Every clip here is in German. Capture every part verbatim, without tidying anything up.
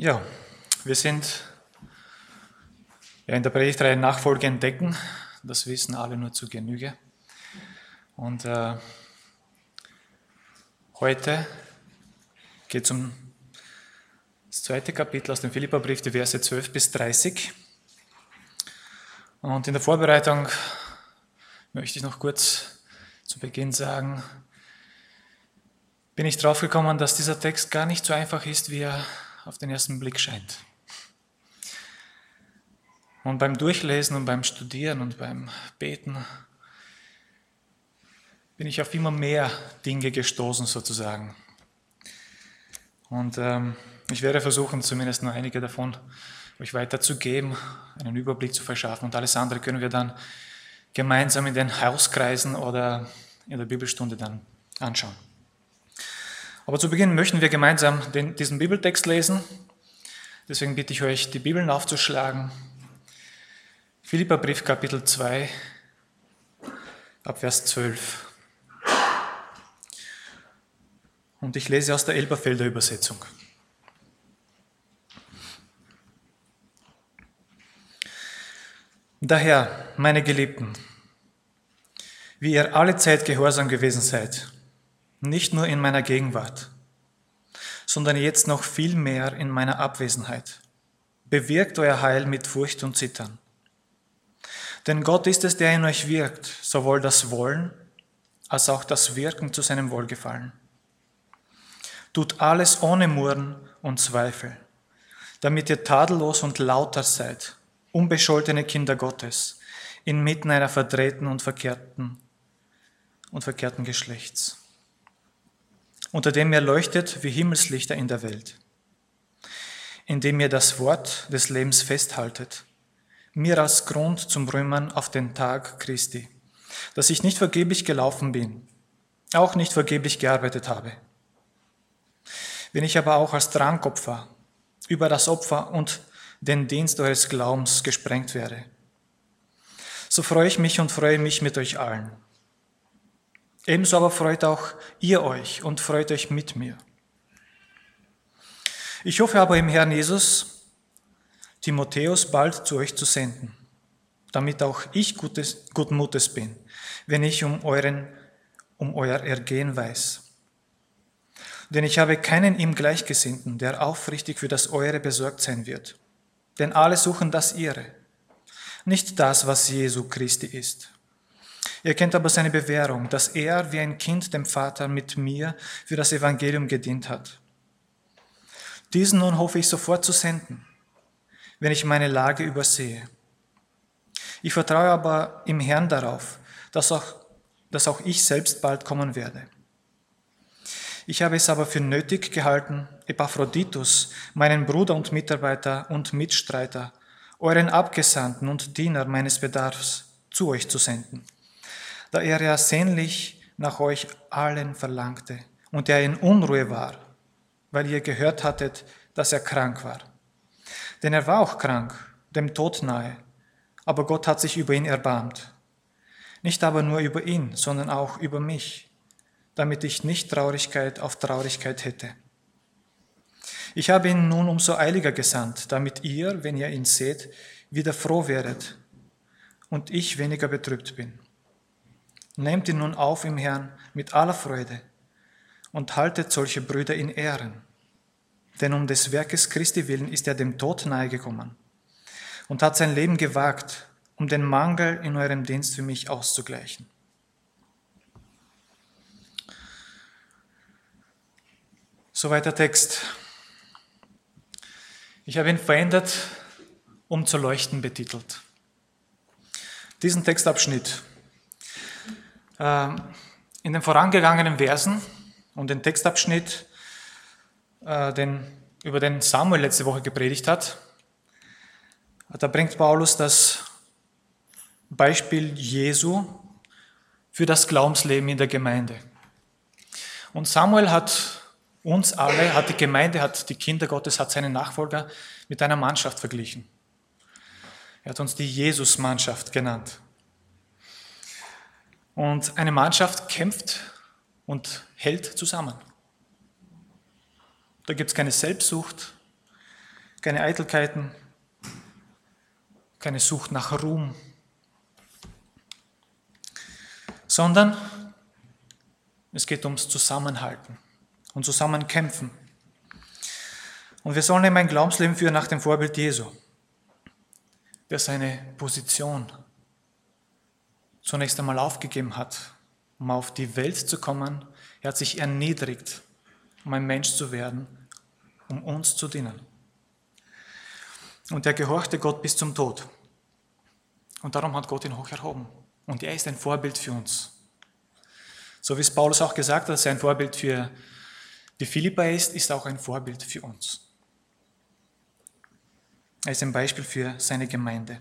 Ja, wir sind ja in der Predigtreihe Nachfolge entdecken. Das wissen alle nur zu Genüge. Und äh, heute geht es um das zweite Kapitel aus dem Philipperbrief, die Verse zwölf bis dreißig. Und in der Vorbereitung möchte ich noch kurz zu Beginn sagen, bin ich drauf gekommen, dass dieser Text gar nicht so einfach ist, wie er auf den ersten Blick scheint. Und beim Durchlesen und beim Studieren und beim Beten bin ich auf immer mehr Dinge gestoßen sozusagen. Und ähm, ich werde versuchen, zumindest nur einige davon euch weiterzugeben, einen Überblick zu verschaffen. Und alles andere können wir dann gemeinsam in den Hauskreisen oder in der Bibelstunde dann anschauen. Aber zu Beginn möchten wir gemeinsam den, diesen Bibeltext lesen. Deswegen bitte ich euch, die Bibeln aufzuschlagen. Philipperbrief Kapitel zwei, ab Vers zwölf. Und ich lese aus der Elberfelder Übersetzung. Daher, meine Geliebten, wie ihr alle Zeit gehorsam gewesen seid, nicht nur in meiner Gegenwart, sondern jetzt noch viel mehr in meiner Abwesenheit, bewirkt euer Heil mit Furcht und Zittern. Denn Gott ist es, der in euch wirkt, sowohl das Wollen als auch das Wirken zu seinem Wohlgefallen. Tut alles ohne Murren und Zweifel, damit ihr tadellos und lauter seid, unbescholtene Kinder Gottes, inmitten einer verdrehten und verkehrten und verkehrten Geschlechts, unter dem ihr leuchtet wie Himmelslichter in der Welt, indem ihr das Wort des Lebens festhaltet, mir als Grund zum Rühmen auf den Tag Christi, dass ich nicht vergeblich gelaufen bin, auch nicht vergeblich gearbeitet habe. Wenn ich aber auch als Trankopfer über das Opfer und den Dienst eures Glaubens gesprengt werde, so freue ich mich und freue mich mit euch allen. Ebenso aber freut auch ihr euch und freut euch mit mir. Ich hoffe aber im Herrn Jesus, Timotheus bald zu euch zu senden, damit auch ich gutes, guten Mutes bin, wenn ich um, euren, um euer Ergehen weiß. Denn ich habe keinen ihm Gleichgesinnten, der aufrichtig für das Eure besorgt sein wird. Denn alle suchen das Ihre, nicht das, was Jesu Christi ist. Ihr kennt aber seine Bewährung, dass er wie ein Kind dem Vater mit mir für das Evangelium gedient hat. Diesen nun hoffe ich sofort zu senden, wenn ich meine Lage übersehe. Ich vertraue aber im Herrn darauf, dass auch, dass auch ich selbst bald kommen werde. Ich habe es aber für nötig gehalten, Epaphroditus, meinen Bruder und Mitarbeiter und Mitstreiter, euren Abgesandten und Diener meines Bedarfs, zu euch zu senden, da er ja sehnlich nach euch allen verlangte und er in Unruhe war, weil ihr gehört hattet, dass er krank war. Denn er war auch krank, dem Tod nahe, aber Gott hat sich über ihn erbarmt. Nicht aber nur über ihn, sondern auch über mich, damit ich nicht Traurigkeit auf Traurigkeit hätte. Ich habe ihn nun umso eiliger gesandt, damit ihr, wenn ihr ihn seht, wieder froh werdet und ich weniger betrübt bin. Nehmt ihn nun auf im Herrn mit aller Freude und haltet solche Brüder in Ehren. Denn um des Werkes Christi willen ist er dem Tod nahegekommen und hat sein Leben gewagt, um den Mangel in eurem Dienst für mich auszugleichen. Soweit der Text. Ich habe ihn verändert, um zu leuchten betitelt. Diesen Textabschnitt äh, in den vorangegangenen Versen und den Textabschnitt, äh, den, über den Samuel letzte Woche gepredigt hat, da bringt Paulus das Beispiel Jesu für das Glaubensleben in der Gemeinde. Und Samuel hat uns alle, hat die Gemeinde, hat die Kinder Gottes, hat seine Nachfolger mit einer Mannschaft verglichen. Er hat uns die Jesus-Mannschaft genannt. Und eine Mannschaft kämpft und hält zusammen. Da gibt es keine Selbstsucht, keine Eitelkeiten, keine Sucht nach Ruhm, sondern es geht ums Zusammenhalten und Zusammenkämpfen. Und wir sollen eben ein Glaubensleben führen nach dem Vorbild Jesu, der seine Position zunächst einmal aufgegeben hat, um auf die Welt zu kommen. Er hat sich erniedrigt, um ein Mensch zu werden, um uns zu dienen. Und er gehorchte Gott bis zum Tod. Und darum hat Gott ihn hoch erhoben. Und er ist ein Vorbild für uns. So wie es Paulus auch gesagt hat, dass er ein Vorbild für die Philipper ist, ist er auch ein Vorbild für uns. Er ist ein Beispiel für seine Gemeinde.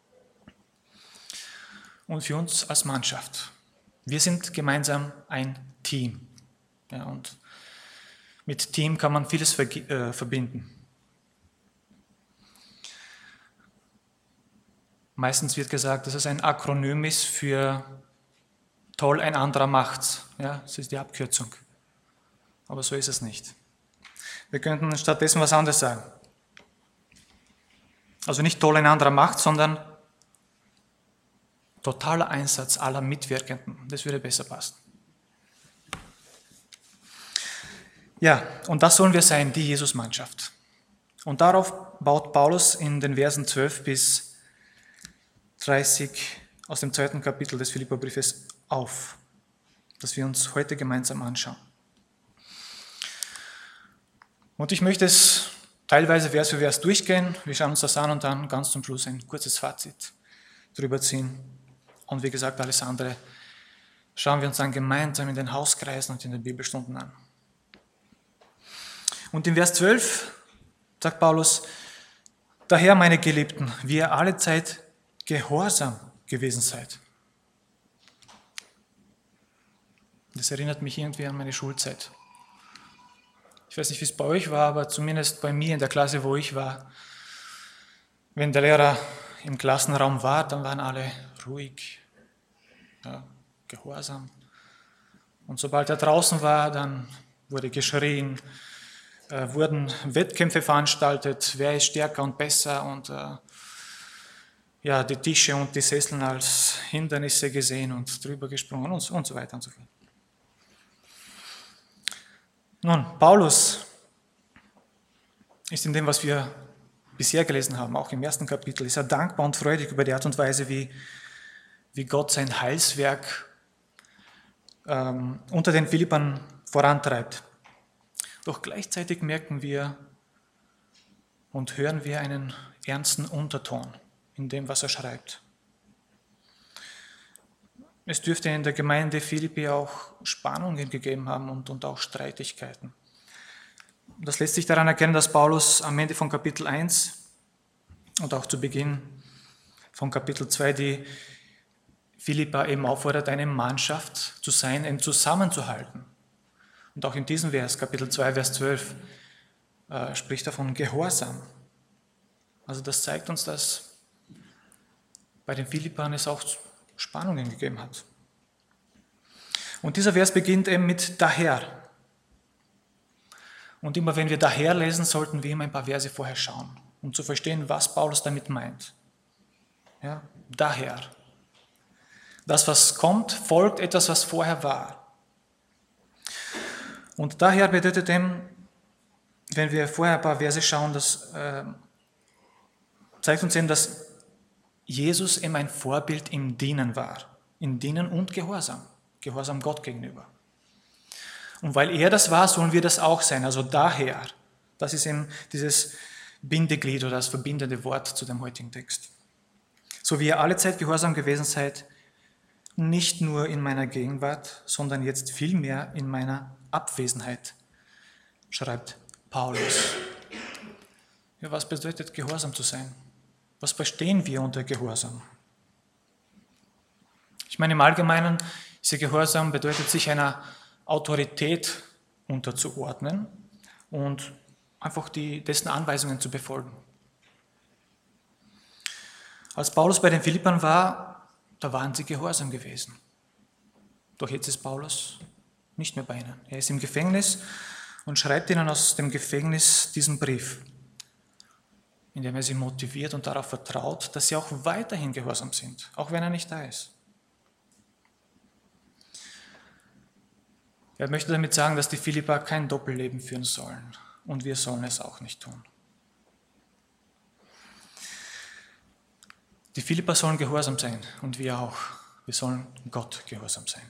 Und für uns als Mannschaft. Wir sind gemeinsam ein Team. Ja, und mit Team kann man vieles äh, verbinden. Meistens wird gesagt, dass es ein Akronym ist für toll, ein anderer macht's. Ja, das ist die Abkürzung. Aber so ist es nicht. Wir könnten stattdessen was anderes sagen. Also nicht toll, ein anderer macht, sondern totaler Einsatz aller Mitwirkenden. Das würde besser passen. Ja, und das sollen wir sein, die Jesus-Mannschaft. Und darauf baut Paulus in den Versen zwölf bis dreißig aus dem zweiten Kapitel des Philipperbriefes auf, das wir uns heute gemeinsam anschauen. Und ich möchte es teilweise Vers für Vers durchgehen. Wir schauen uns das an und dann ganz zum Schluss ein kurzes Fazit drüber ziehen. Und wie gesagt, alles andere schauen wir uns dann gemeinsam in den Hauskreisen und in den Bibelstunden an. Und in Vers zwölf sagt Paulus: Daher, meine Geliebten, wie ihr alle Zeit gehorsam gewesen seid. Das erinnert mich irgendwie an meine Schulzeit. Ich weiß nicht, wie es bei euch war, aber zumindest bei mir in der Klasse, wo ich war, wenn der Lehrer im Klassenraum war, dann waren alle ruhig, ja, gehorsam. Und sobald er draußen war, dann wurde geschrien, äh, wurden Wettkämpfe veranstaltet, wer ist stärker und besser, und äh, ja, die Tische und die Sesseln als Hindernisse gesehen und drüber gesprungen und, und so weiter und so fort. Nun, Paulus ist in dem, was wir bisher gelesen haben, auch im ersten Kapitel, ist er dankbar und freudig über die Art und Weise, wie, wie Gott sein Heilswerk ähm, unter den Philippern vorantreibt. Doch gleichzeitig merken wir und hören wir einen ernsten Unterton in dem, was er schreibt. Es dürfte in der Gemeinde Philippi auch Spannungen gegeben haben und, und auch Streitigkeiten. Das lässt sich daran erkennen, dass Paulus am Ende von Kapitel eins und auch zu Beginn von Kapitel zwei die Philipper eben auffordert, eine Mannschaft zu sein, eben zusammenzuhalten. Und auch in diesem Vers, Kapitel zwei, Vers zwölf, äh, spricht er von Gehorsam. Also das zeigt uns, dass bei den Philippern es auch Spannungen gegeben hat. Und dieser Vers beginnt eben mit daher. Und immer wenn wir daher lesen, sollten wir immer ein paar Verse vorher schauen, um zu verstehen, was Paulus damit meint. Ja, daher. Das, was kommt, folgt etwas, was vorher war. Und daher bedeutet eben, wenn wir vorher ein paar Verse schauen, das äh, zeigt uns eben, dass Jesus eben ein Vorbild im Dienen war. Im Dienen und Gehorsam. Gehorsam Gott gegenüber. Und weil er das war, sollen wir das auch sein. Also daher. Das ist eben dieses Bindeglied oder das verbindende Wort zu dem heutigen Text. So wie ihr alle Zeit gehorsam gewesen seid, nicht nur in meiner Gegenwart, sondern jetzt vielmehr in meiner Abwesenheit, schreibt Paulus. Ja, was bedeutet Gehorsam zu sein? Was verstehen wir unter Gehorsam? Ich meine, im Allgemeinen, dieser Gehorsam bedeutet, sich einer Autorität unterzuordnen und einfach die, dessen Anweisungen zu befolgen. Als Paulus bei den Philippern war, da waren sie gehorsam gewesen. Doch jetzt ist Paulus nicht mehr bei ihnen. Er ist im Gefängnis und schreibt ihnen aus dem Gefängnis diesen Brief. indem er sie motiviert und darauf vertraut, dass sie auch weiterhin gehorsam sind, auch wenn er nicht da ist. Er möchte damit sagen, dass die Philipper kein Doppelleben führen sollen und wir sollen es auch nicht tun. Die Philipper sollen gehorsam sein und wir auch. Wir sollen Gott gehorsam sein.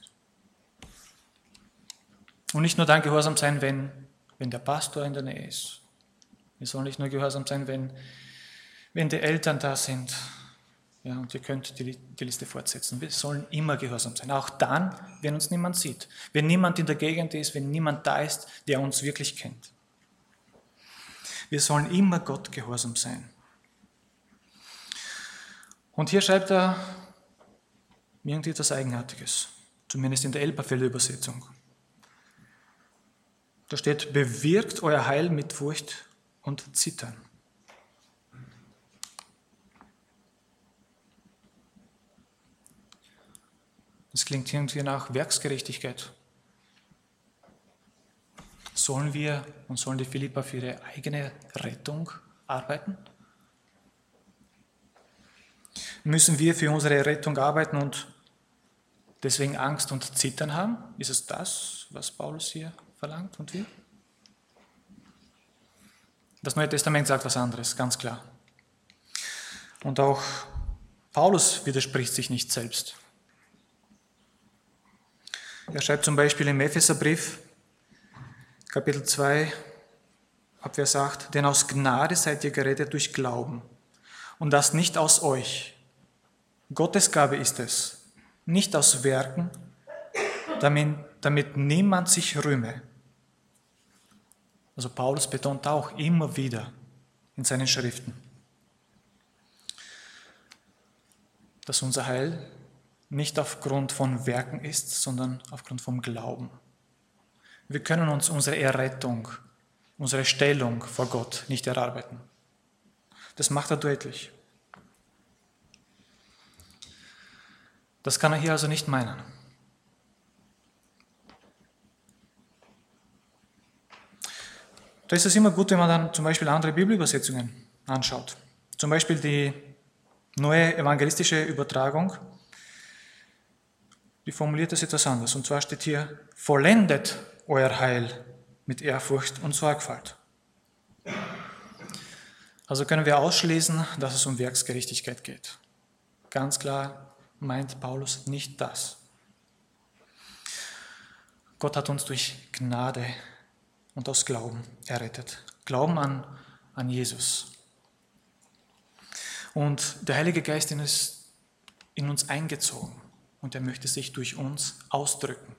Und nicht nur dann gehorsam sein, wenn, wenn der Pastor in der Nähe ist. Wir sollen nicht nur gehorsam sein, wenn, wenn die Eltern da sind. Ja, und ihr könnt die, die Liste fortsetzen. Wir sollen immer gehorsam sein. Auch dann, wenn uns niemand sieht. Wenn niemand in der Gegend ist, wenn niemand da ist, der uns wirklich kennt. Wir sollen immer Gott gehorsam sein. Und hier schreibt er irgendwie etwas Eigenartiges, zumindest in der Elberfelder Übersetzung. Da steht, bewirkt euer Heil mit Furcht und Zittern. Das klingt irgendwie nach Werksgerechtigkeit. Sollen wir und sollen die Philipper für ihre eigene Rettung arbeiten? Müssen wir für unsere Rettung arbeiten und deswegen Angst und Zittern haben? Ist es das, was Paulus hier verlangt und will? Das Neue Testament sagt was anderes, ganz klar. Und auch Paulus widerspricht sich nicht selbst. Er schreibt zum Beispiel im Epheserbrief, Kapitel zwei, Abvers acht, denn aus Gnade seid ihr gerettet durch Glauben und das nicht aus euch. Gottes Gabe ist es, nicht aus Werken, damit, damit niemand sich rühme. Also Paulus betont auch immer wieder in seinen Schriften, dass unser Heil nicht aufgrund von Werken ist, sondern aufgrund vom Glauben. Wir können uns unsere Errettung, unsere Stellung vor Gott nicht erarbeiten. Das macht er deutlich. Das kann er hier also nicht meinen. Da ist es immer gut, wenn man dann zum Beispiel andere Bibelübersetzungen anschaut. Zum Beispiel die neue evangelistische Übertragung, die formuliert das etwas anders. Und zwar steht hier, vollendet euer Heil mit Ehrfurcht und Sorgfalt. Also können wir ausschließen, dass es um Werksgerechtigkeit geht. Ganz klar meint Paulus nicht das. Gott hat uns durch Gnade und aus Glauben errettet. Glauben an, an Jesus. Und der Heilige Geist ist in uns eingezogen und er möchte sich durch uns ausdrücken.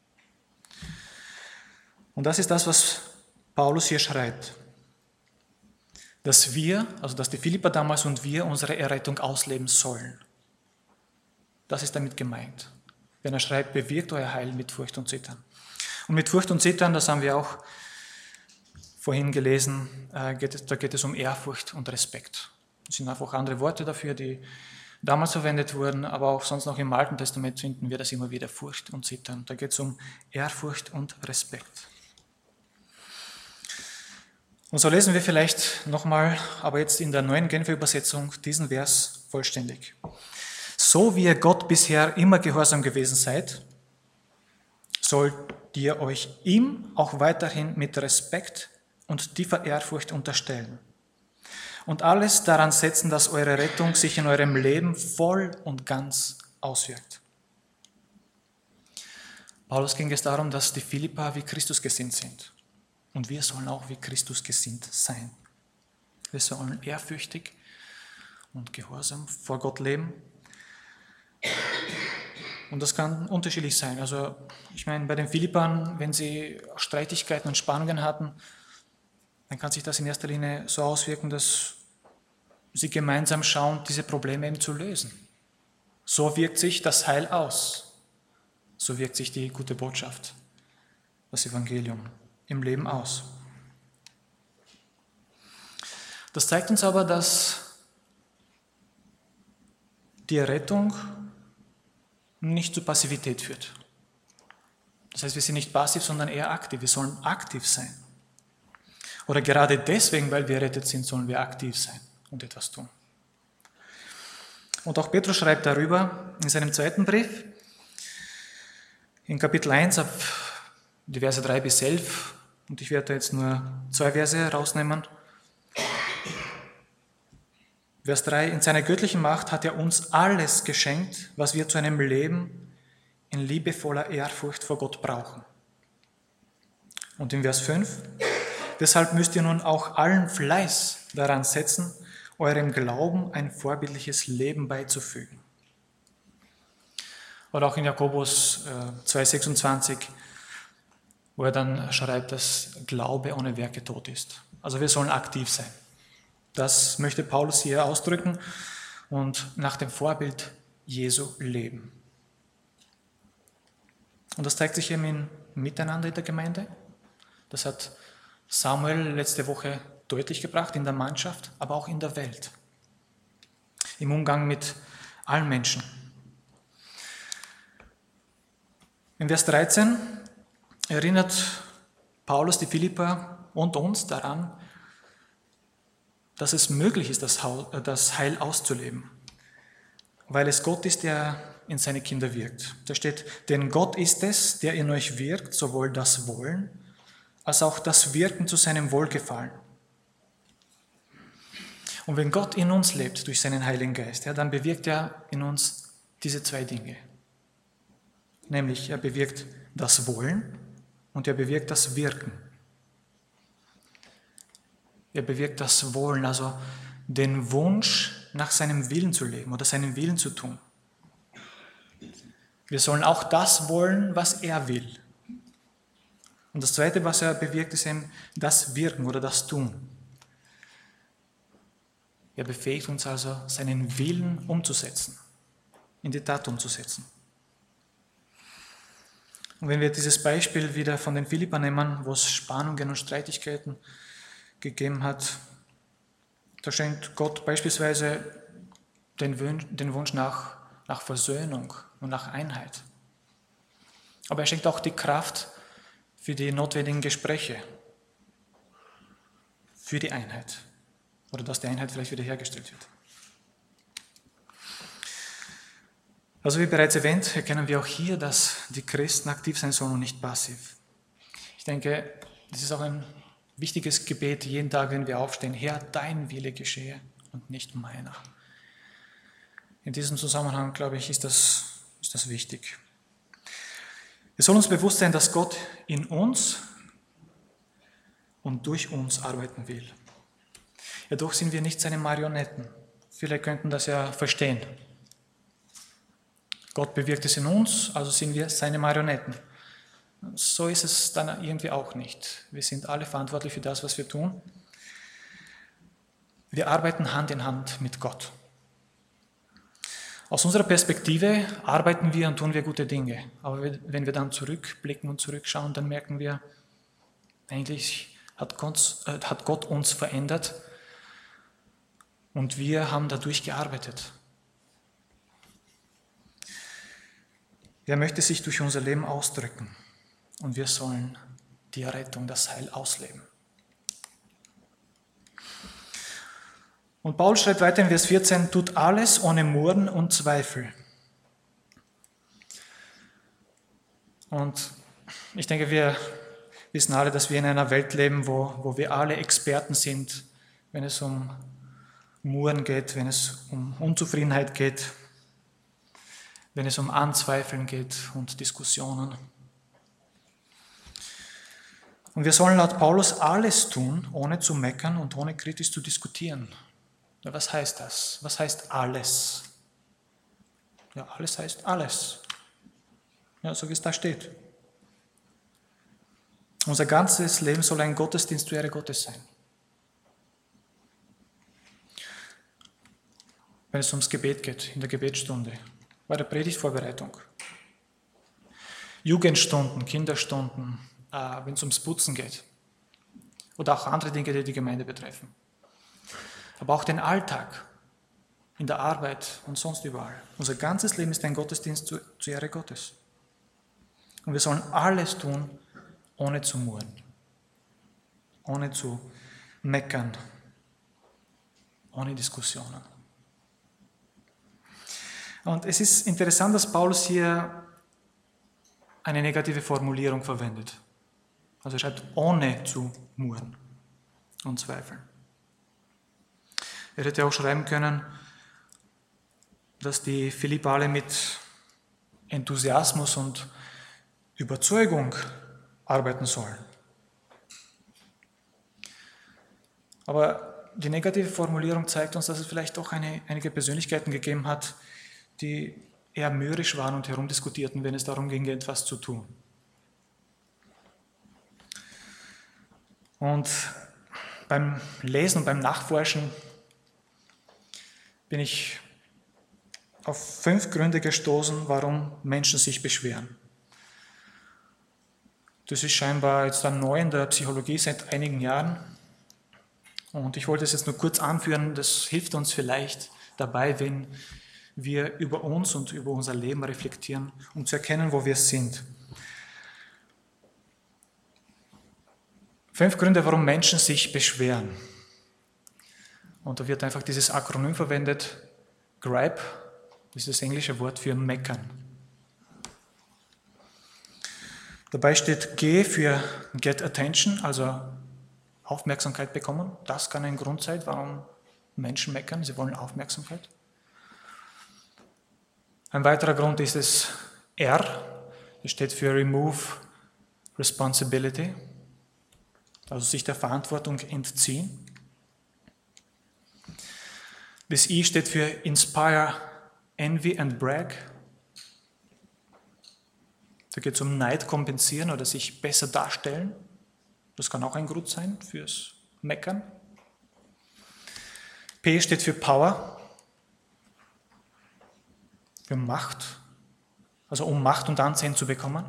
Und das ist das, was Paulus hier schreibt. Dass wir, also dass die Philipper damals und wir unsere Errettung ausleben sollen. Das ist damit gemeint. Wenn er schreibt, bewirkt euer Heil mit Furcht und Zittern. Und mit Furcht und Zittern, das haben wir auch vorhin gelesen, geht es, da geht es um Ehrfurcht und Respekt. Das sind einfach andere Worte dafür, die damals verwendet wurden, aber auch sonst noch im Alten Testament finden wir das immer wieder, Furcht und Zittern. Da geht es um Ehrfurcht und Respekt. Und so lesen wir vielleicht nochmal, aber jetzt in der neuen Genfer Übersetzung, diesen Vers vollständig. So wie ihr Gott bisher immer gehorsam gewesen seid, sollt ihr euch ihm auch weiterhin mit Respekt und tiefer Ehrfurcht unterstellen. Und alles daran setzen, dass eure Rettung sich in eurem Leben voll und ganz auswirkt. Paulus ging es darum, dass die Philipper wie Christus gesinnt sind. Und wir sollen auch wie Christus gesinnt sein. Wir sollen ehrfürchtig und gehorsam vor Gott leben. Und das kann unterschiedlich sein. Also ich meine, bei den Philippern, wenn sie Streitigkeiten und Spannungen hatten, dann kann sich das in erster Linie so auswirken, dass sie gemeinsam schauen, diese Probleme eben zu lösen. So wirkt sich das Heil aus. So wirkt sich die gute Botschaft, das Evangelium im Leben aus. Das zeigt uns aber, dass die Errettung nicht zur Passivität führt. Das heißt, wir sind nicht passiv, sondern eher aktiv. Wir sollen aktiv sein. Oder gerade deswegen, weil wir errettet sind, sollen wir aktiv sein und etwas tun. Und auch Petrus schreibt darüber in seinem zweiten Brief, in Kapitel eins, ab die Verse drei bis elf, und ich werde jetzt nur zwei Verse rausnehmen. Vers drei, in seiner göttlichen Macht hat er uns alles geschenkt, was wir zu einem Leben in liebevoller Ehrfurcht vor Gott brauchen. Und in Vers fünf, deshalb müsst ihr nun auch allen Fleiß daran setzen, eurem Glauben ein vorbildliches Leben beizufügen. Oder auch in Jakobus zwei sechsundzwanzig, wo er dann schreibt, dass Glaube ohne Werke tot ist. Also wir sollen aktiv sein. Das möchte Paulus hier ausdrücken und nach dem Vorbild Jesu leben. Und das zeigt sich eben im Miteinander in der Gemeinde. Das hat Samuel letzte Woche deutlich gebracht, in der Mannschaft, aber auch in der Welt. Im Umgang mit allen Menschen. In Vers dreizehn erinnert Paulus die Philipper und uns daran, dass es möglich ist, das Heil auszuleben, weil es Gott ist, der in seine Kinder wirkt. Da steht, denn Gott ist es, der in euch wirkt, sowohl das Wollen als auch das Wirken zu seinem Wohlgefallen. Und wenn Gott in uns lebt durch seinen Heiligen Geist, ja, dann bewirkt er in uns diese zwei Dinge. Nämlich er bewirkt das Wollen und er bewirkt das Wirken. Er bewirkt das Wollen, also den Wunsch, nach seinem Willen zu leben oder seinen Willen zu tun. Wir sollen auch das wollen, was er will. Und das Zweite, was er bewirkt, ist eben das Wirken oder das Tun. Er befähigt uns also, seinen Willen umzusetzen, in die Tat umzusetzen. Und wenn wir dieses Beispiel wieder von den Philippern nehmen, wo es Spannungen und Streitigkeiten gegeben hat, da schenkt Gott beispielsweise den Wunsch, den Wunsch nach, nach Versöhnung und nach Einheit. Aber er schenkt auch die Kraft für die notwendigen Gespräche, für die Einheit oder dass die Einheit vielleicht wiederhergestellt wird. Also wie bereits erwähnt, erkennen wir auch hier, dass die Christen aktiv sein sollen und nicht passiv. Ich denke, das ist auch ein wichtiges Gebet jeden Tag, wenn wir aufstehen. Herr, dein Wille geschehe und nicht meiner. In diesem Zusammenhang, glaube ich, ist das, ist das wichtig. Es soll uns bewusst sein, dass Gott in uns und durch uns arbeiten will. Jedoch sind wir nicht seine Marionetten. Viele könnten das ja verstehen. Gott bewirkt es in uns, also sind wir seine Marionetten. So ist es dann irgendwie auch nicht. Wir sind alle verantwortlich für das, was wir tun. Wir arbeiten Hand in Hand mit Gott. Aus unserer Perspektive arbeiten wir und tun wir gute Dinge. Aber wenn wir dann zurückblicken und zurückschauen, dann merken wir, eigentlich hat Gott, äh, hat Gott uns verändert und wir haben dadurch gearbeitet. Er möchte sich durch unser Leben ausdrücken. Und wir sollen die Errettung, das Heil ausleben. Und Paulus schreibt weiter in Vers vierzehn, tut alles ohne Murren und Zweifel. Und ich denke, wir wissen alle, dass wir in einer Welt leben, wo, wo wir alle Experten sind, wenn es um Murren geht, wenn es um Unzufriedenheit geht, wenn es um Anzweifeln geht und Diskussionen. Und wir sollen laut Paulus alles tun, ohne zu meckern und ohne kritisch zu diskutieren. Ja, was heißt das? Was heißt alles? Ja, alles heißt alles. Ja, so wie es da steht. Unser ganzes Leben soll ein Gottesdienst zur Ehre Gottes sein. Wenn es ums Gebet geht, in der Gebetsstunde, bei der Predigtvorbereitung, Jugendstunden, Kinderstunden, wenn es ums Putzen geht oder auch andere Dinge, die die Gemeinde betreffen. Aber auch den Alltag, in der Arbeit und sonst überall. Unser ganzes Leben ist ein Gottesdienst zur Ehre Gottes. Und wir sollen alles tun, ohne zu murren, ohne zu meckern. ohne Diskussionen. Und es ist interessant, dass Paulus hier eine negative Formulierung verwendet. Also er schreibt, ohne zu murren und zweifeln. Er hätte auch schreiben können, dass die Philipper alle mit Enthusiasmus und Überzeugung arbeiten sollen. Aber die negative Formulierung zeigt uns, dass es vielleicht doch eine, einige Persönlichkeiten gegeben hat, die eher mürrisch waren und herumdiskutierten, wenn es darum ging, etwas zu tun. Und beim Lesen und beim Nachforschen bin ich auf fünf Gründe gestoßen, warum Menschen sich beschweren. Das ist scheinbar jetzt dann neu in der Psychologie seit einigen Jahren. Und ich wollte es jetzt nur kurz anführen, das hilft uns vielleicht dabei, wenn wir über uns und über unser Leben reflektieren, um zu erkennen, wo wir sind. Fünf Gründe, warum Menschen sich beschweren. Und da wird einfach dieses Akronym verwendet, gripe, das ist das englische Wort für meckern. Dabei steht G für get attention, also Aufmerksamkeit bekommen. Das kann ein Grund sein, warum Menschen meckern, sie wollen Aufmerksamkeit. Ein weiterer Grund ist es R, das steht für remove responsibility, also sich der Verantwortung entziehen. Das I steht für inspire envy and brag. Da geht es um Neid kompensieren oder sich besser darstellen. Das kann auch ein Grund sein fürs Meckern. P steht für Power, für Macht, also um Macht und Ansehen zu bekommen.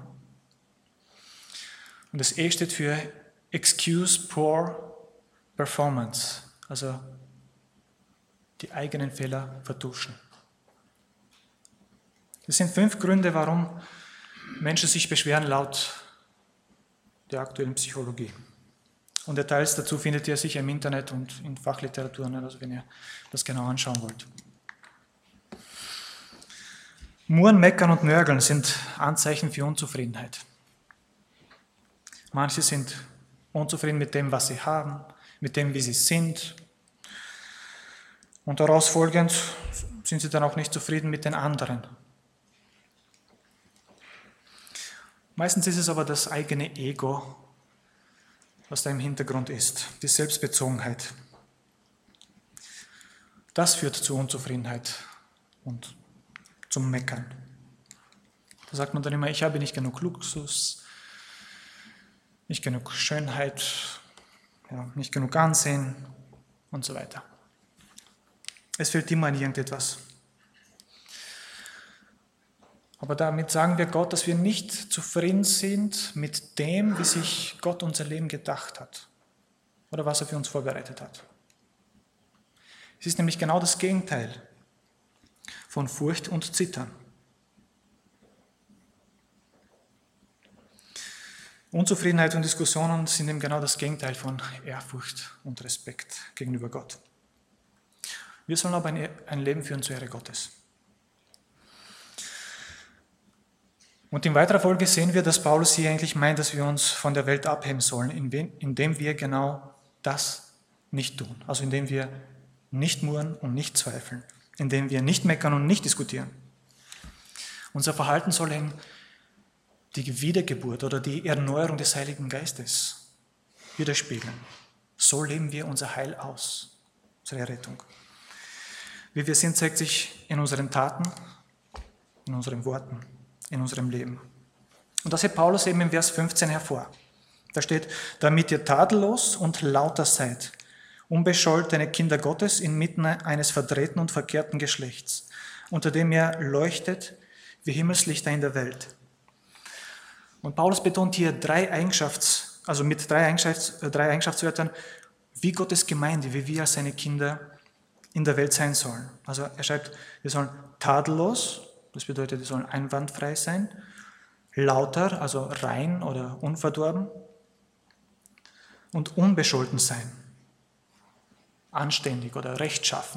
Und das E steht für excuse poor performance, also die eigenen Fehler vertuschen. Das sind fünf Gründe, warum Menschen sich beschweren laut der aktuellen Psychologie. Und Details dazu findet ihr sicher im Internet und in Fachliteraturen, also wenn ihr das genau anschauen wollt. Murren, Meckern und Nörgeln sind Anzeichen für Unzufriedenheit. Manche sind unzufrieden mit dem, was sie haben, mit dem, wie sie sind. Und daraus folgend sind sie dann auch nicht zufrieden mit den anderen. Meistens ist es aber das eigene Ego, was da im Hintergrund ist, die Selbstbezogenheit. Das führt zu Unzufriedenheit und zum Meckern. Da sagt man dann immer, ich habe nicht genug Luxus, nicht genug Schönheit, ja, nicht genug Ansehen und so weiter. Es fehlt immer an irgendetwas. Aber damit sagen wir Gott, dass wir nicht zufrieden sind mit dem, wie sich Gott unser Leben gedacht hat oder was er für uns vorbereitet hat. Es ist nämlich genau das Gegenteil von Furcht und Zittern. Unzufriedenheit und Diskussionen sind eben genau das Gegenteil von Ehrfurcht und Respekt gegenüber Gott. Wir sollen aber ein Leben führen zur Ehre Gottes. Und in weiterer Folge sehen wir, dass Paulus hier eigentlich meint, dass wir uns von der Welt abheben sollen, indem wir genau das nicht tun. Also indem wir nicht murren und nicht zweifeln, indem wir nicht meckern und nicht diskutieren. Unser Verhalten soll eben die Wiedergeburt oder die Erneuerung des Heiligen Geistes widerspiegeln. So leben wir unser Heil aus, unsere Rettung. Wie wir sind, zeigt sich in unseren Taten, in unseren Worten, in unserem Leben. Und das hebt Paulus eben im Vers fünfzehn hervor. Da steht, damit ihr tadellos und lauter seid, unbescholtene Kinder Gottes inmitten eines verdrehten und verkehrten Geschlechts, unter dem ihr leuchtet wie Himmelslichter in der Welt. Und Paulus betont hier drei Eigenschafts, also mit drei, Eigenschafts, drei Eigenschaftswörtern, wie Gottes Gemeinde, wie wir als seine Kinder in der Welt sein sollen. Also er schreibt, wir sollen tadellos, das bedeutet, wir sollen einwandfrei sein, lauter, also rein oder unverdorben und unbescholten sein. anständig oder rechtschaffen.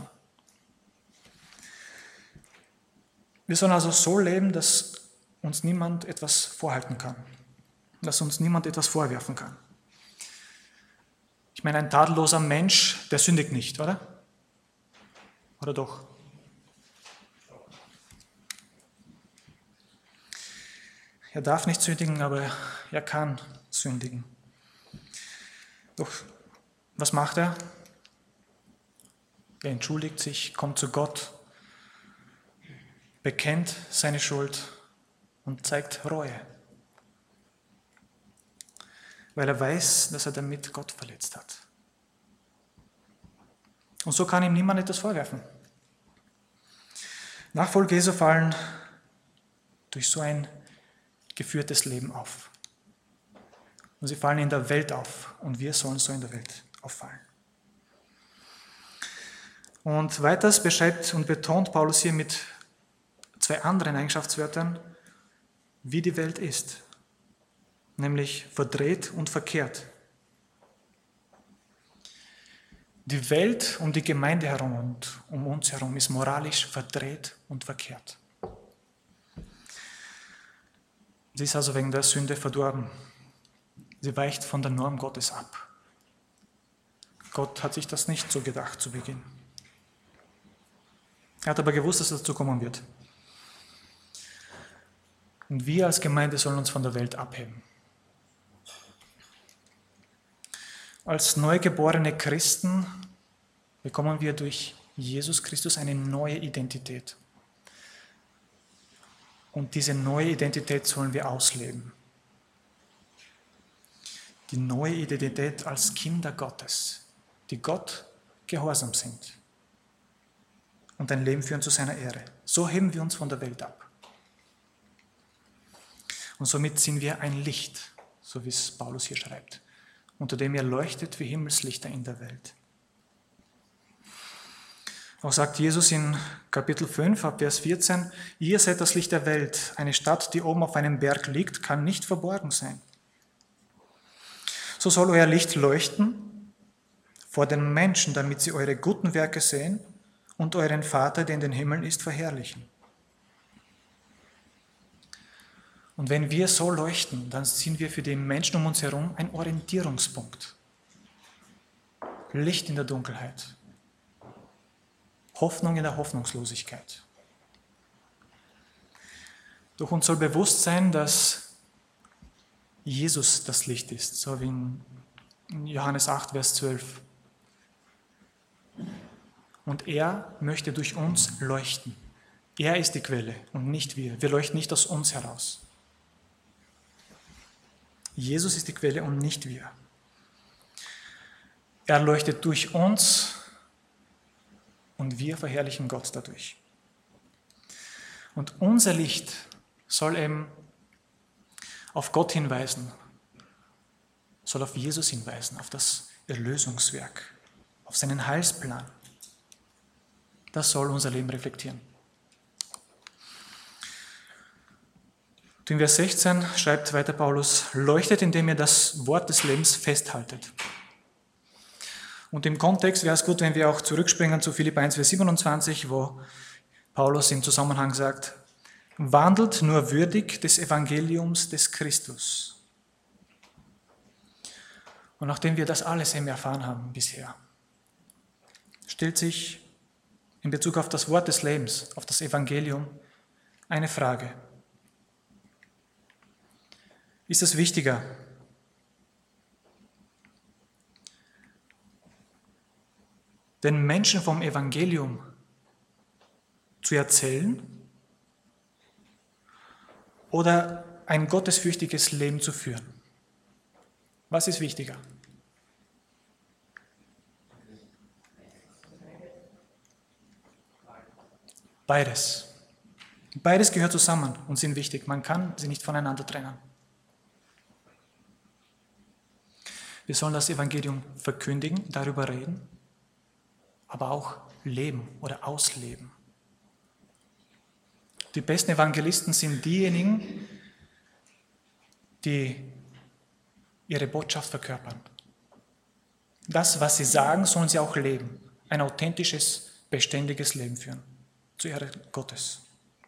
Wir sollen also so leben, dass uns niemand etwas vorhalten kann, dass uns niemand etwas vorwerfen kann. Ich meine, ein tadelloser Mensch, der sündigt nicht, oder? Oder doch? Er darf nicht sündigen, aber er kann sündigen. Doch was macht er? Er entschuldigt sich, kommt zu Gott, bekennt seine Schuld und zeigt Reue, weil er weiß, dass er damit Gott verletzt hat. Und so kann ihm niemand etwas vorwerfen. Nachfolger Jesu fallen durch so ein geführtes Leben auf. Und sie fallen in der Welt auf und wir sollen so in der Welt auffallen. Und weiters beschreibt und betont Paulus hier mit zwei anderen Eigenschaftswörtern, wie die Welt ist, nämlich verdreht und verkehrt. Die Welt um die Gemeinde herum und um uns herum ist moralisch verdreht und verkehrt. Sie ist also wegen der Sünde verdorben. Sie weicht von der Norm Gottes ab. Gott hat sich das nicht so gedacht zu Beginn. Er hat aber gewusst, dass es dazu kommen wird. Und wir als Gemeinde sollen uns von der Welt abheben. Als neugeborene Christen bekommen wir durch Jesus Christus eine neue Identität. Und diese neue Identität sollen wir ausleben. Die neue Identität als Kinder Gottes, die Gott gehorsam sind und ein Leben führen zu seiner Ehre. So heben wir uns von der Welt ab. Und somit sind wir ein Licht, so wie es Paulus hier schreibt, unter dem ihr leuchtet wie Himmelslichter in der Welt. Auch sagt Jesus in Kapitel fünf, ab Vers vierzehn, ihr seid das Licht der Welt. Eine Stadt, die oben auf einem Berg liegt, kann nicht verborgen sein. So soll euer Licht leuchten vor den Menschen, damit sie eure guten Werke sehen und euren Vater, der in den Himmeln ist, verherrlichen. Und wenn wir so leuchten, dann sind wir für die Menschen um uns herum ein Orientierungspunkt. Licht in der Dunkelheit. Hoffnung in der Hoffnungslosigkeit. Doch uns soll bewusst sein, dass Jesus das Licht ist, so wie in Johannes acht, Vers zwölf. Und er möchte durch uns leuchten. Er ist die Quelle und nicht wir. Wir leuchten nicht aus uns heraus. Jesus ist die Quelle und nicht wir. Er leuchtet durch uns und wir verherrlichen Gott dadurch. Und unser Licht soll eben auf Gott hinweisen, soll auf Jesus hinweisen, auf das Erlösungswerk, auf seinen Heilsplan. Das soll unser Leben reflektieren. Und in Vers sechzehn schreibt weiter Paulus, leuchtet, indem ihr das Wort des Lebens festhaltet. Und im Kontext wäre es gut, wenn wir auch zurückspringen zu Philipper eins, Vers siebenundzwanzig, wo Paulus im Zusammenhang sagt, wandelt nur würdig des Evangeliums des Christus. Und nachdem wir das alles eben erfahren haben bisher, stellt sich in Bezug auf das Wort des Lebens, auf das Evangelium, eine Frage. Ist es wichtiger, den Menschen vom Evangelium zu erzählen oder ein gottesfürchtiges Leben zu führen? Was ist wichtiger? Beides. Beides gehört zusammen und sind wichtig. Man kann sie nicht voneinander trennen. Wir sollen das Evangelium verkündigen, darüber reden, aber auch leben oder ausleben. Die besten Evangelisten sind diejenigen, die ihre Botschaft verkörpern. Das, was sie sagen, sollen sie auch leben. ein authentisches, beständiges Leben führen, zur Ehre Gottes.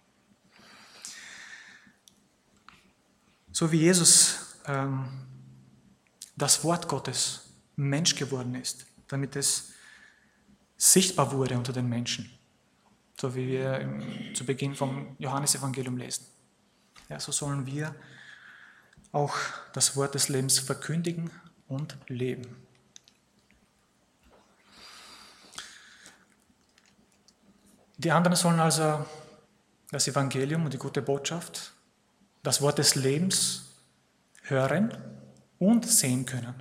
So wie Jesus ähm, das Wort Gottes Mensch geworden ist, damit es sichtbar wurde unter den Menschen, so wie wir im, zu Beginn vom Johannesevangelium lesen. Ja, so sollen wir auch das Wort des Lebens verkündigen und leben. Die anderen sollen also das Evangelium und die gute Botschaft, das Wort des Lebens hören und sehen können.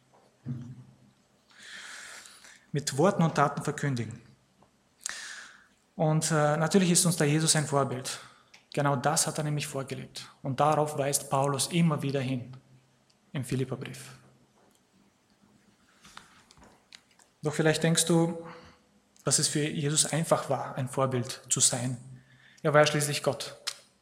Mit Worten und Taten verkündigen. Und äh, natürlich ist uns der Jesus ein Vorbild. Genau das hat er nämlich vorgelebt. Und darauf weist Paulus immer wieder hin im Philipperbrief. Doch vielleicht denkst du, dass es für Jesus einfach war, ein Vorbild zu sein. Er war ja schließlich Gott.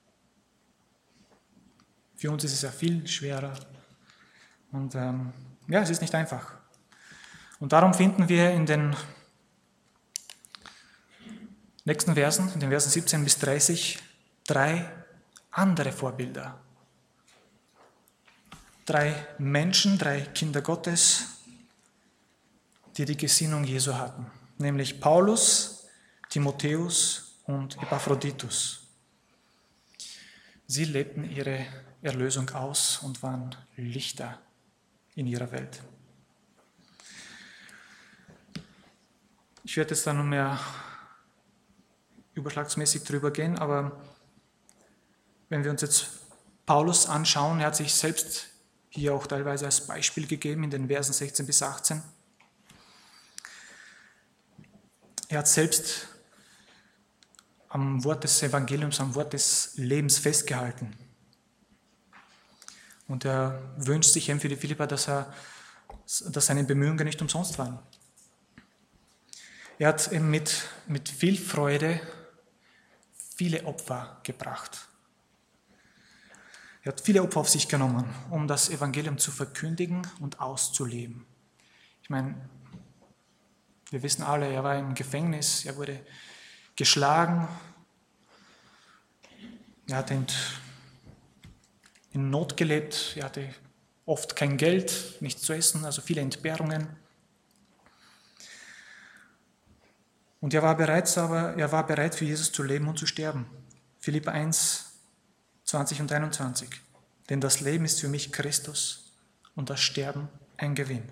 Für uns ist es ja viel schwerer. Und ähm, ja, es ist nicht einfach. Und darum finden wir in den nächsten Versen, in den Versen siebzehn bis dreißig, drei andere Vorbilder. Drei Menschen, drei Kinder Gottes, die die Gesinnung Jesu hatten. Nämlich Paulus, Timotheus und Epaphroditus. Sie lebten ihre Erlösung aus und waren Lichter in ihrer Welt. Ich werde jetzt da nur mehr überschlagsmäßig drüber gehen, aber wenn wir uns jetzt Paulus anschauen, er hat sich selbst hier auch teilweise als Beispiel gegeben in den Versen sechzehn bis achtzehn. Er hat selbst am Wort des Evangeliums, am Wort des Lebens festgehalten. Und er wünscht sich eben für die Philipper, dass, er, dass seine Bemühungen nicht umsonst waren. Er hat eben mit, mit viel Freude viele Opfer gebracht. Er hat viele Opfer auf sich genommen, um das Evangelium zu verkündigen und auszuleben. Ich meine, wir wissen alle, er war im Gefängnis, er wurde geschlagen, er hat in, in Not gelebt, er hatte oft kein Geld, nichts zu essen, also viele Entbehrungen. Und er war bereit, aber er war bereit, für Jesus zu leben und zu sterben. Philipper eins, zwanzig und einundzwanzig. Denn das Leben ist für mich Christus und das Sterben ein Gewinn.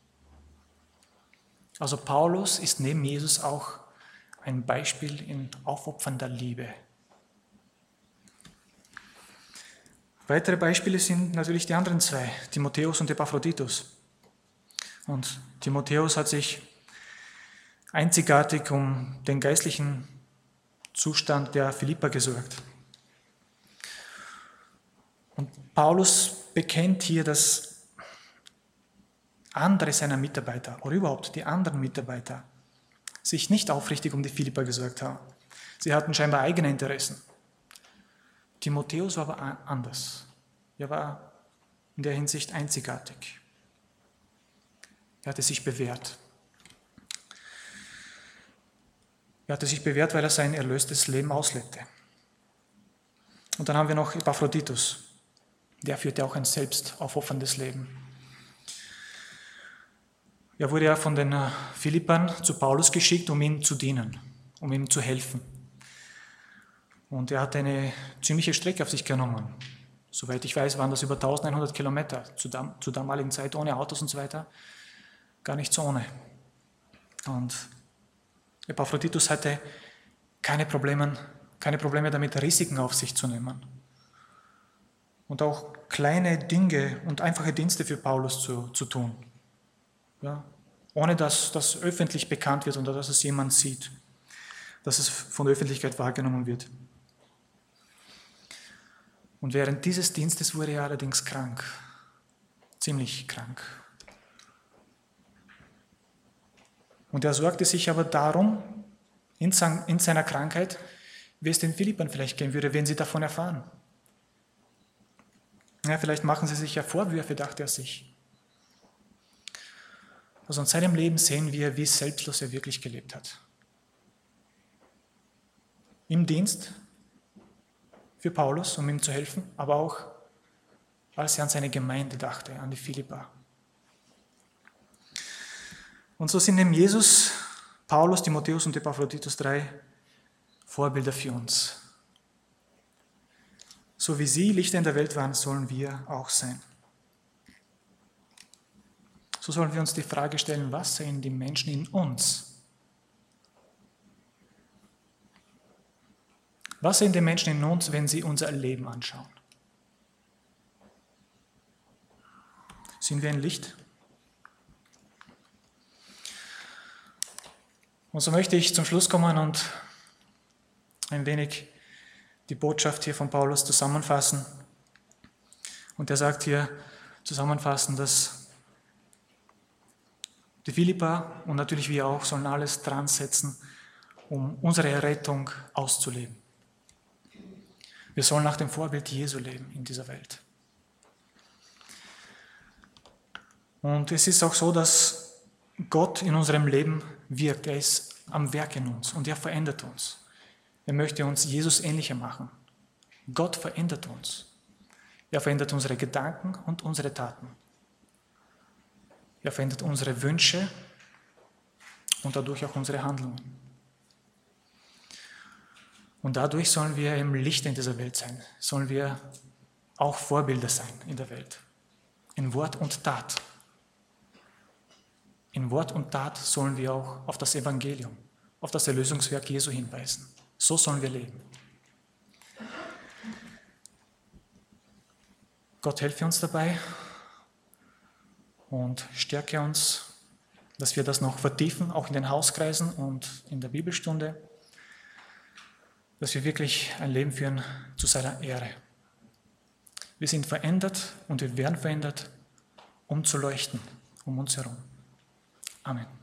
Also Paulus ist neben Jesus auch ein Beispiel in aufopfernder Liebe. Weitere Beispiele sind natürlich die anderen zwei, Timotheus und Epaphroditus. Und Timotheus hat sich einzigartig um den geistlichen Zustand der Philipper gesorgt. Und Paulus bekennt hier, dass andere seiner Mitarbeiter oder überhaupt die anderen Mitarbeiter sich nicht aufrichtig um die Philipper gesorgt haben. Sie hatten scheinbar eigene Interessen. Timotheus war aber anders. Er war in der Hinsicht einzigartig. Er hatte sich bewährt. Er hatte sich bewährt, weil er sein erlöstes Leben auslebte. Und dann haben wir noch Epaphroditus. Der führte auch ein selbstaufopferndes Leben. Er wurde ja von den Philippern zu Paulus geschickt, um ihm zu dienen, um ihm zu helfen. Und er hat eine ziemliche Strecke auf sich genommen. Soweit ich weiß, waren das über eintausendeinhundert Kilometer, zu, dam- zur damaligen Zeit ohne Autos und so weiter. Gar nicht so ohne. Und Epaphroditus hatte keine Probleme, keine Probleme damit, Risiken auf sich zu nehmen. Und auch kleine Dinge und einfache Dienste für Paulus zu, zu tun. Ja, ohne dass das öffentlich bekannt wird oder dass es jemand sieht, dass es von der Öffentlichkeit wahrgenommen wird. Und während dieses Dienstes wurde er allerdings krank, ziemlich krank. Und er sorgte sich aber darum, in seiner Krankheit, wie es den Philippern vielleicht gehen würde, wenn sie davon erfahren. Ja, vielleicht machen sie sich ja Vorwürfe, dachte er sich. Also in seinem Leben sehen wir, wie selbstlos er wirklich gelebt hat. Im Dienst für Paulus, um ihm zu helfen, aber auch als er an seine Gemeinde dachte, an die Philipper. Und so sind eben Jesus, Paulus, Timotheus und Epaphroditus drei Vorbilder für uns. So wie sie Lichter in der Welt waren, sollen wir auch sein. So sollen wir uns die Frage stellen, was sehen die Menschen in uns? Was sehen die Menschen in uns, wenn sie unser Leben anschauen? Sind wir ein Licht? Und so möchte ich zum Schluss kommen und ein wenig die Botschaft hier von Paulus zusammenfassen. Und er sagt hier zusammenfassend, dass die Philipper und natürlich wir auch sollen alles dran setzen, um unsere Errettung auszuleben. Wir sollen nach dem Vorbild Jesu leben in dieser Welt. Und es ist auch so, dass Gott in unserem Leben wirkt. Er ist am Werk in uns und er verändert uns. Er möchte uns Jesus ähnlicher machen. Gott verändert uns. Er verändert unsere Gedanken und unsere Taten. Er verändert unsere Wünsche und dadurch auch unsere Handlungen. Und dadurch sollen wir im Licht in dieser Welt sein. Sollen wir auch Vorbilder sein in der Welt. In Wort und Tat. In Wort und Tat sollen wir auch auf das Evangelium, auf das Erlösungswerk Jesu hinweisen. So sollen wir leben. Gott helfe uns dabei und stärke uns, dass wir das noch vertiefen, auch in den Hauskreisen und in der Bibelstunde, dass wir wirklich ein Leben führen zu seiner Ehre. Wir sind verändert und wir werden verändert, um zu leuchten um uns herum. Amen.